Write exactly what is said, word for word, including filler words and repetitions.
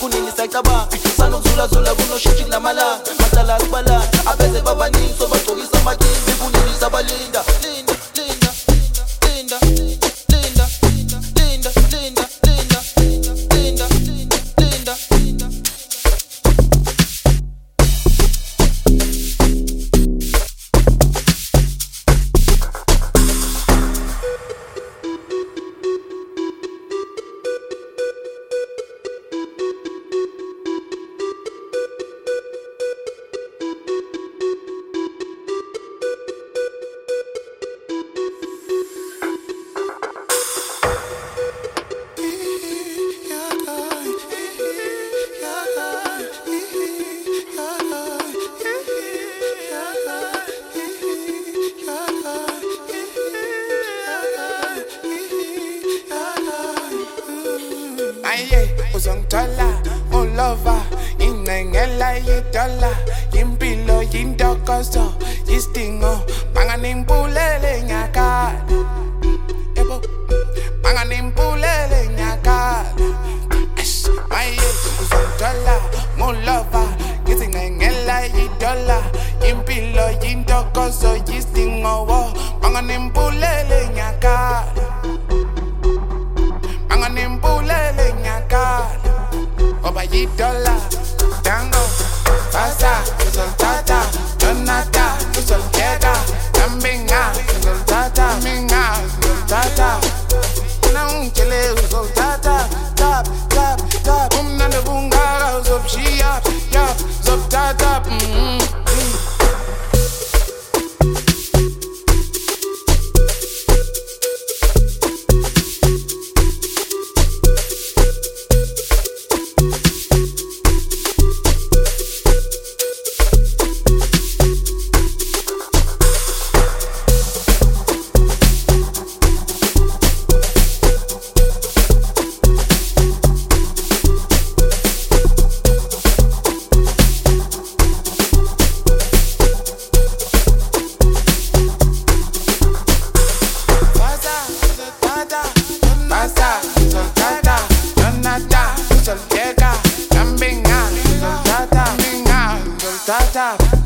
kunini sayicabanga sanozula zula kunoshithi namalanga madala sibala abeze babaningi sobagcokisa amakini kunini sabalinda linda linda linda linda linda linda linda linda linda Aye, uzongithola ulova ingcengela yidola impilo yintokozo isidingo banganimpulele nyakala yebo banganimpulele nyakala aye uzongithola ulova ngizingcengela yidola impilo yintokozo isidingo banganimpulele nyakala Anganimpulele nyakala Oba yidola Tango Basa Uzoltata Donata Uzolkega Kambinga Uzoltata Minga Uzoltata Naungchele Uzoltata Tap Tap Tap Umnande bungaga Uzopshi Yap Yap Uzoltata Mm-hmm Soltata, Kambinga, Soltata, Minga, Soltata.